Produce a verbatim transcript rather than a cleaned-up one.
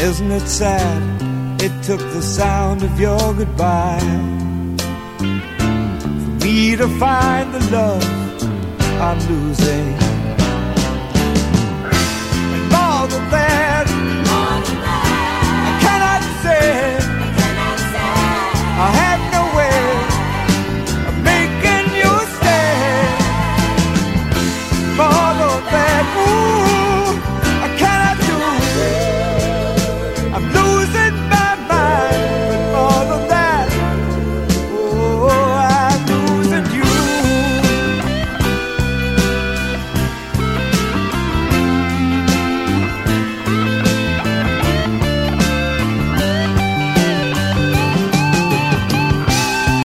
Isn't it sad? It took the sound of your goodbye for me to find the love I'm losing.